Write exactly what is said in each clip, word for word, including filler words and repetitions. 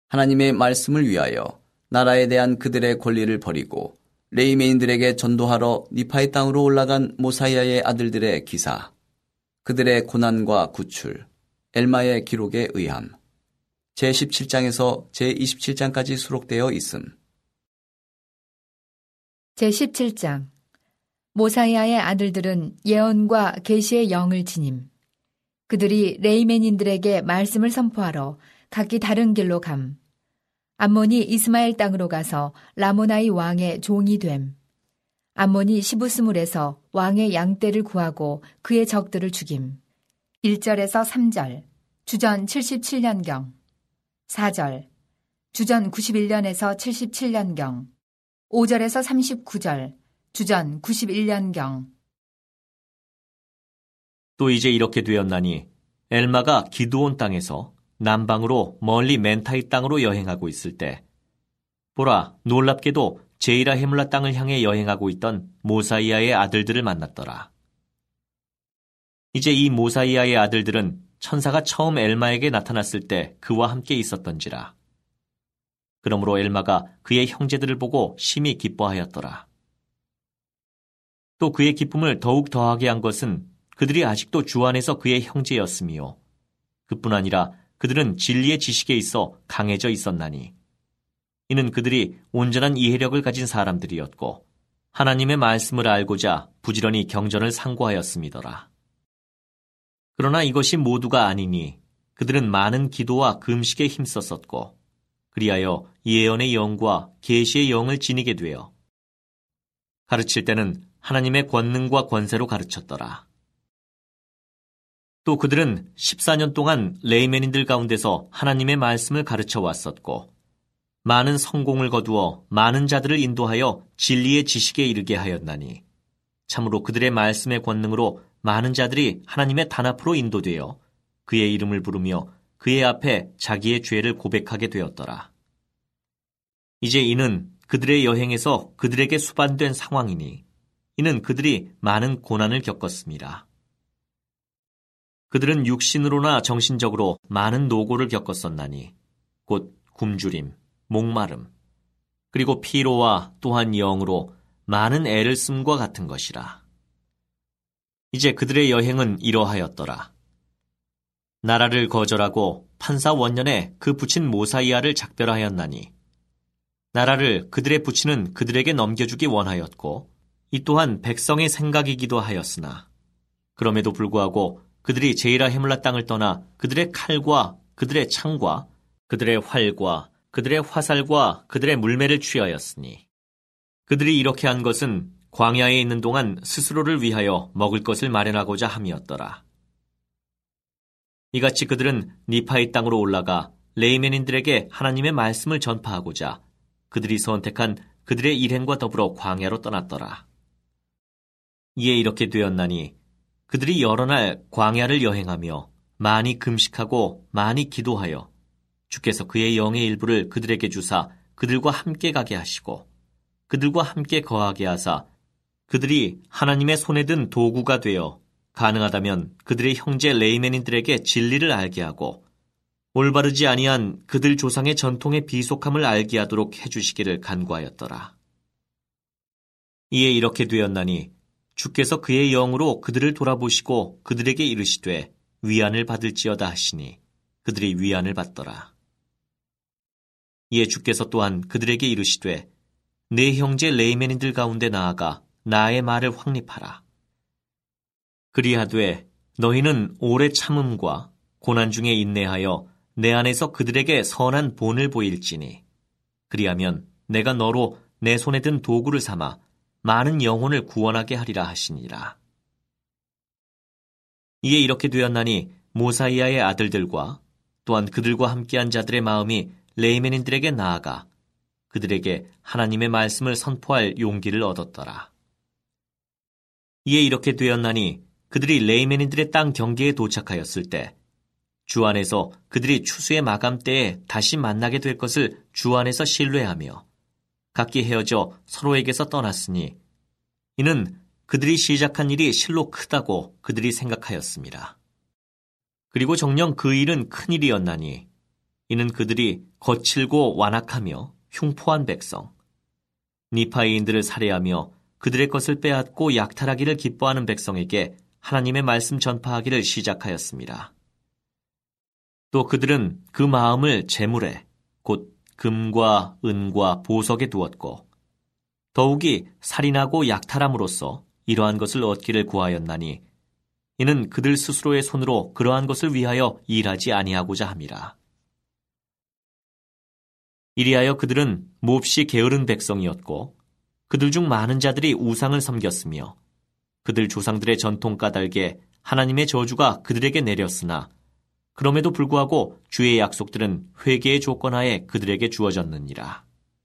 하나님의 말씀을 위하여 나라에 대한 그들의 권리를 버리고 레이메인들에게 전도하러 니파의 땅으로 올라간 모사이아의 아들들의 기사, 그들의 고난과 구출, 엘마의 기록에 의함, 제십칠 장에서 제이십칠 장까지 수록되어 있음. 제십칠 장. 모사이아의 아들들은 예언과 계시의 영을 지님. 그들이 레이멘인들에게 말씀을 선포하러 각기 다른 길로 감. 암몬이 이스마엘 땅으로 가서 라모나이 왕의 종이 됨. 암몬이 시부스물에서 왕의 양떼를 구하고 그의 적들을 죽임. 일 절에서 삼 절. 주전 칠십칠 년경. 사 절. 주전 구십일 년에서 칠십칠 년경. 오 절에서 삼십구 절. 주전 구십일 년경. 또 이제 이렇게 되었나니 엘마가 기드온 땅에서 남방으로 멀리 멘타이 땅으로 여행하고 있을 때 보라, 놀랍게도 제이라 헤물라 땅을 향해 여행하고 있던 모사이아의 아들들을 만났더라. 이제 이 모사이아의 아들들은 천사가 처음 엘마에게 나타났을 때 그와 함께 있었던지라. 그러므로 엘마가 그의 형제들을 보고 심히 기뻐하였더라. 또 그의 기쁨을 더욱 더하게 한 것은 그들이 아직도 주 안에서 그의 형제였으며 그뿐 아니라 그들은 진리의 지식에 있어 강해져 있었나니 이는 그들이 온전한 이해력을 가진 사람들이었고 하나님의 말씀을 알고자 부지런히 경전을 상고하였음이더라. 그러나 이것이 모두가 아니니 그들은 많은 기도와 금식에 힘썼었고 그리하여 예언의 영과 계시의 영을 지니게 되어 가르칠 때는 하나님의 권능과 권세로 가르쳤더라. 또 그들은 십사 년 동안 레이멘인들 가운데서 하나님의 말씀을 가르쳐 왔었고 많은 성공을 거두어 많은 자들을 인도하여 진리의 지식에 이르게 하였나니 참으로 그들의 말씀의 권능으로 많은 자들이 하나님의 단 앞으로 인도되어 그의 이름을 부르며 그의 앞에 자기의 죄를 고백하게 되었더라. 이제 이는 그들의 여행에서 그들에게 수반된 상황이니 이는 그들이 많은 고난을 겪었습니다. 그들은 육신으로나 정신적으로 많은 노고를 겪었었나니 곧 굶주림, 목마름, 그리고 피로와 또한 영으로 많은 애를 씀과 같은 것이라. 이제 그들의 여행은 이러하였더라. 나라를 거절하고 판사 원년에 그 부친 모사이아를 작별하였나니 나라를 그들의 부친은 그들에게 넘겨주기 원하였고 이 또한 백성의 생각이기도 하였으나 그럼에도 불구하고 그들이 제이라 헤물라 땅을 떠나 그들의 칼과 그들의 창과 그들의 활과 그들의 화살과 그들의 물매를 취하였으니 그들이 이렇게 한 것은 광야에 있는 동안 스스로를 위하여 먹을 것을 마련하고자 함이었더라. 이같이 그들은 니파의 땅으로 올라가 레이멘인들에게 하나님의 말씀을 전파하고자 그들이 선택한 그들의 일행과 더불어 광야로 떠났더라. 이에 이렇게 되었나니 그들이 여러 날 광야를 여행하며 많이 금식하고 많이 기도하여 주께서 그의 영의 일부를 그들에게 주사 그들과 함께 가게 하시고 그들과 함께 거하게 하사 그들이 하나님의 손에 든 도구가 되어 가능하다면 그들의 형제 레이멘인들에게 진리를 알게 하고 올바르지 아니한 그들 조상의 전통의 비속함을 알게 하도록 해주시기를 간구하였더라. 이에 이렇게 되었나니 주께서 그의 영으로 그들을 돌아보시고 그들에게 이르시되 위안을 받을지어다 하시니 그들이 위안을 받더라. 이에 주께서 또한 그들에게 이르시되 내 형제 레이멘인들 가운데 나아가 나의 말을 확립하라. 그리하되 너희는 오래 참음과 고난 중에 인내하여 내 안에서 그들에게 선한 본을 보일지니 그리하면 내가 너로 내 손에 든 도구를 삼아 많은 영혼을 구원하게 하리라 하시니라. 이에 이렇게 되었나니 모사이아의 아들들과 또한 그들과 함께한 자들의 마음이 레이멘인들에게 나아가 그들에게 하나님의 말씀을 선포할 용기를 얻었더라. 이에 이렇게 되었나니 그들이 레이멘인들의 땅 경계에 도착하였을 때 주 안에서 그들이 추수의 마감 때에 다시 만나게 될 것을 주 안에서 신뢰하며 각기 헤어져 서로에게서 떠났으니 이는 그들이 시작한 일이 실로 크다고 그들이 생각하였습니다. 그리고 정녕 그 일은 큰 일이었나니 이는 그들이 거칠고 완악하며 흉포한 백성, 니파이인들을 살해하며 그들의 것을 빼앗고 약탈하기를 기뻐하는 백성에게 하나님의 말씀 전파하기를 시작하였습니다. 또 그들은 그 마음을 재물에, 곧 금과 은과 보석에 두었고 더욱이 살인하고 약탈함으로써 이러한 것을 얻기를 구하였나니 이는 그들 스스로의 손으로 그러한 것을 위하여 일하지 아니하고자 함이라. 이리하여 그들은 몹시 게으른 백성이었고 그들 중 많은 자들이 우상을 섬겼으며 그들 조상들의 전통 까닭에 하나님의 저주가 그들에게 내렸으나 그럼에도 불구하고 주의 약속들은 회개의 조건하에 그들에게 주어졌느니라.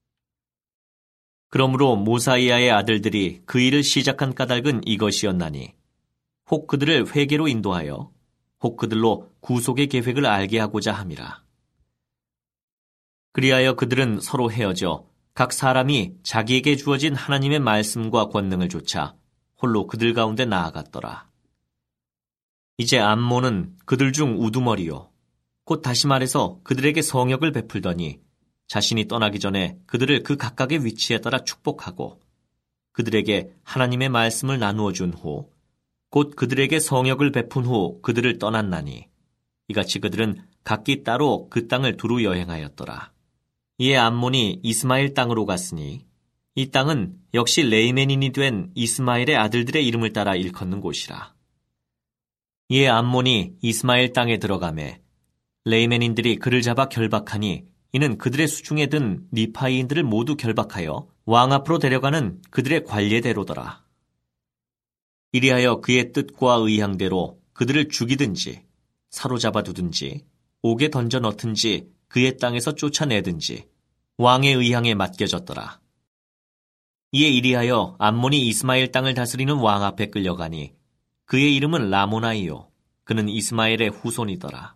그러므로 모사이아의 아들들이 그 일을 시작한 까닭은 이것이었나니 혹 그들을 회개로 인도하여 혹 그들로 구속의 계획을 알게 하고자 함이라. 그리하여 그들은 서로 헤어져 각 사람이 자기에게 주어진 하나님의 말씀과 권능을 좇아 홀로 그들 가운데 나아갔더라. 이제 암몬은 그들 중 우두머리요 곧 다시 말해서 그들에게 성역을 베풀더니 자신이 떠나기 전에 그들을 그 각각의 위치에 따라 축복하고 그들에게 하나님의 말씀을 나누어 준 후 곧 그들에게 성역을 베푼 후 그들을 떠났나니 이같이 그들은 각기 따로 그 땅을 두루 여행하였더라. 이에 암몬이 이스마엘 땅으로 갔으니 이 땅은 역시 레이멘인이 된 이스마엘의 아들들의 이름을 따라 일컫는 곳이라. 이에 암몬이 이스마엘 땅에 들어가매 레이멘인들이 그를 잡아 결박하니 이는 그들의 수중에 든 니파이인들을 모두 결박하여 왕 앞으로 데려가는 그들의 관례대로더라. 이리하여 그의 뜻과 의향대로 그들을 죽이든지 사로잡아 두든지 옥에 던져 넣든지 그의 땅에서 쫓아내든지 왕의 의향에 맡겨졌더라. 이에 이리하여 암몬이 이스마엘 땅을 다스리는 왕 앞에 끌려가니 그의 이름은 라모나이요 그는 이스마엘의 후손이더라.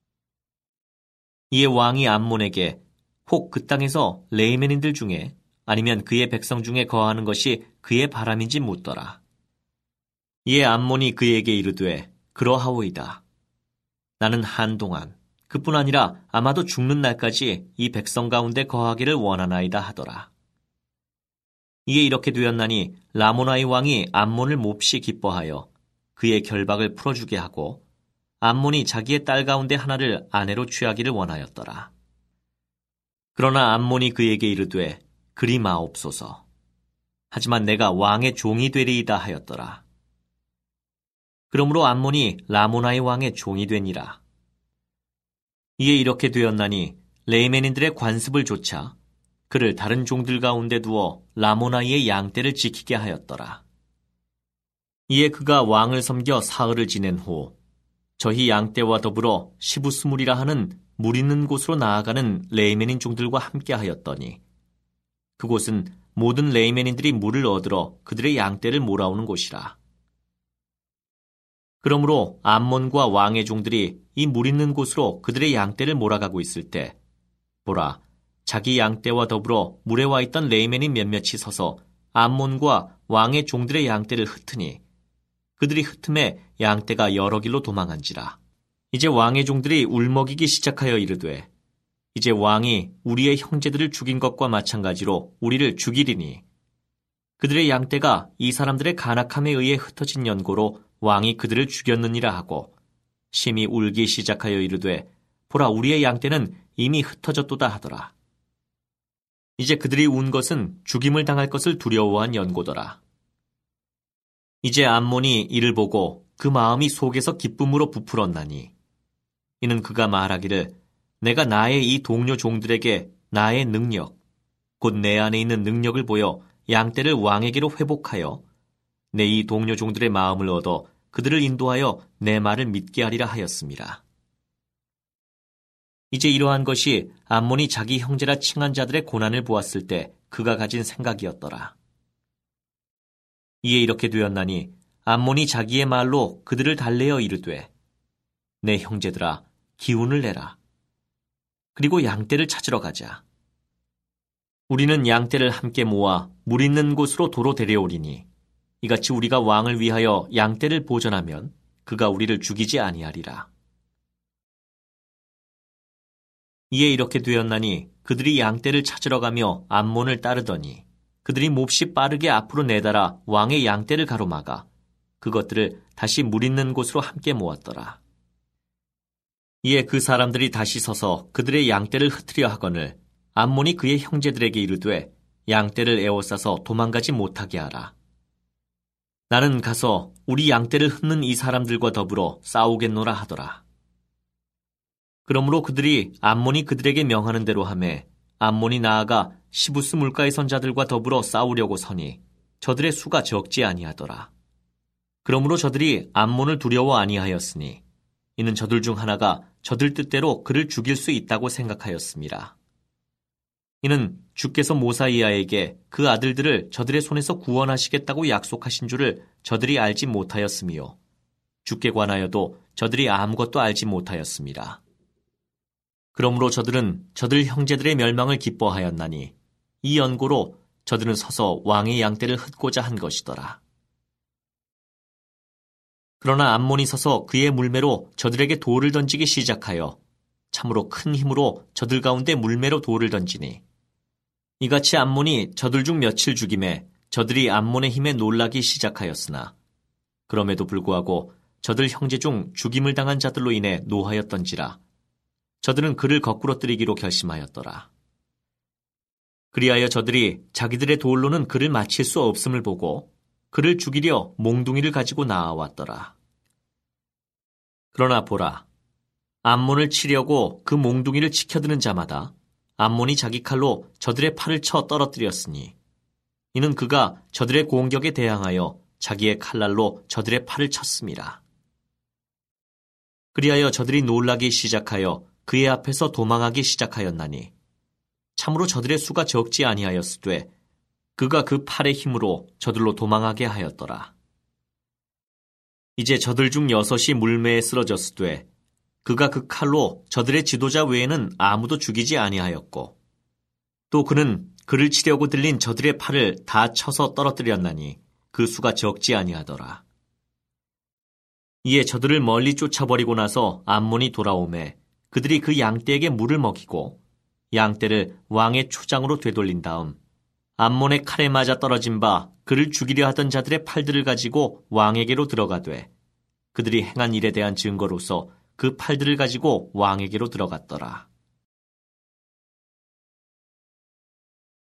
이에 왕이 암몬에게 혹 그 땅에서 레이멘인들 중에 아니면 그의 백성 중에 거하는 것이 그의 바람인지 묻더라. 이에 암몬이 그에게 이르되 그러하오이다. 나는 한동안 그뿐 아니라 아마도 죽는 날까지 이 백성 가운데 거하기를 원하나이다 하더라. 이에 이렇게 되었나니 라모나이 왕이 암몬을 몹시 기뻐하여 그의 결박을 풀어주게 하고 암몬이 자기의 딸 가운데 하나를 아내로 취하기를 원하였더라. 그러나 암몬이 그에게 이르되 그리 마옵소서. 하지만 내가 왕의 종이 되리이다 하였더라. 그러므로 암몬이 라모나이 왕의 종이 되니라. 이에 이렇게 되었나니 레이멘인들의 관습을 조차 그를 다른 종들 가운데 두어 라모나이의 양떼를 지키게 하였더라. 이에 그가 왕을 섬겨 사흘을 지낸 후 저희 양떼와 더불어 시부스물이라 하는 물 있는 곳으로 나아가는 레이멘인 종들과 함께 하였더니 그곳은 모든 레이멘인들이 물을 얻으러 그들의 양떼를 몰아오는 곳이라. 그러므로 암몬과 왕의 종들이 이 물 있는 곳으로 그들의 양떼를 몰아가고 있을 때 보라, 자기 양떼와 더불어 물에 와 있던 레이멘인 몇몇이 서서 암몬과 왕의 종들의 양떼를 흩으니 그들이 흩음에 양떼가 여러 길로 도망한지라. 이제 왕의 종들이 울먹이기 시작하여 이르되 이제 왕이 우리의 형제들을 죽인 것과 마찬가지로 우리를 죽이리니 그들의 양떼가 이 사람들의 간악함에 의해 흩어진 연고로 왕이 그들을 죽였느니라 하고 심히 울기 시작하여 이르되 보라, 우리의 양떼는 이미 흩어졌도다 하더라. 이제 그들이 운 것은 죽임을 당할 것을 두려워한 연고더라. 이제 암몬이 이를 보고 그 마음이 속에서 기쁨으로 부풀었나니 이는 그가 말하기를 내가 나의 이 동료 종들에게 나의 능력 곧 내 안에 있는 능력을 보여 양떼를 왕에게로 회복하여 내 이 동료 종들의 마음을 얻어 그들을 인도하여 내 말을 믿게 하리라 하였습니다. 이제 이러한 것이 암몬이 자기 형제라 칭한 자들의 고난을 보았을 때 그가 가진 생각이었더라. 이에 이렇게 되었나니 암몬이 자기의 말로 그들을 달래어 이르되 내 형제들아 기운을 내라. 그리고 양떼를 찾으러 가자. 우리는 양떼를 함께 모아 물 있는 곳으로 도로 데려오리니 이같이 우리가 왕을 위하여 양떼를 보전하면 그가 우리를 죽이지 아니하리라. 이에 이렇게 되었나니 그들이 양떼를 찾으러 가며 암몬을 따르더니 그들이 몹시 빠르게 앞으로 내달아 왕의 양떼를 가로막아 그것들을 다시 물 있는 곳으로 함께 모았더라. 이에 그 사람들이 다시 서서 그들의 양떼를 흩으려 하거늘 암몬이 그의 형제들에게 이르되 양떼를 에워싸서 도망가지 못하게 하라. 나는 가서 우리 양떼를 흩는 이 사람들과 더불어 싸우겠노라 하더라. 그러므로 그들이 암몬이 그들에게 명하는 대로 하매 암몬이 나아가 시부스 물가의 선자들과 더불어 싸우려고 서니 저들의 수가 적지 아니하더라. 그러므로 저들이 암몬을 두려워 아니하였으니 이는 저들 중 하나가 저들 뜻대로 그를 죽일 수 있다고 생각하였습니다. 이는 주께서 모사이아에게 그 아들들을 저들의 손에서 구원하시겠다고 약속하신 줄을 저들이 알지 못하였으며 주께 관하여도 저들이 아무것도 알지 못하였습니다. 그러므로 저들은 저들 형제들의 멸망을 기뻐하였나니 이 연고로 저들은 서서 왕의 양떼를 흩고자 한 것이더라. 그러나 암몬이 서서 그의 물매로 저들에게 돌을 던지기 시작하여 참으로 큰 힘으로 저들 가운데 물매로 돌을 던지니 이같이 암몬이 저들 중 며칠 죽임에 저들이 암몬의 힘에 놀라기 시작하였으나 그럼에도 불구하고 저들 형제 중 죽임을 당한 자들로 인해 노하였던지라 저들은 그를 거꾸로 뜨리기로 결심하였더라. 그리하여 저들이 자기들의 돌로는 그를 맞힐 수 없음을 보고 그를 죽이려 몽둥이를 가지고 나아왔더라. 그러나 보라, 암몬을 치려고 그 몽둥이를 치켜드는 자마다 암몬이 자기 칼로 저들의 팔을 쳐 떨어뜨렸으니 이는 그가 저들의 공격에 대항하여 자기의 칼날로 저들의 팔을 쳤습니다. 그리하여 저들이 놀라기 시작하여 그의 앞에서 도망하기 시작하였나니 참으로 저들의 수가 적지 아니하였으되 그가 그 팔의 힘으로 저들로 도망하게 하였더라. 이제 저들 중 여섯이 물매에 쓰러졌으되 그가 그 칼로 저들의 지도자 외에는 아무도 죽이지 아니하였고 또 그는 그를 치려고 들린 저들의 팔을 다 쳐서 떨어뜨렸나니 그 수가 적지 아니하더라. 이에 저들을 멀리 쫓아버리고 나서 암몬이 돌아오매 그들이 그 양떼에게 물을 먹이고 양떼를 왕의 초장으로 되돌린 다음 암몬의 칼에 맞아 떨어진 바 그를 죽이려 하던 자들의 팔들을 가지고 왕에게로 들어가되 그들이 행한 일에 대한 증거로서 그 팔들을 가지고 왕에게로 들어갔더라.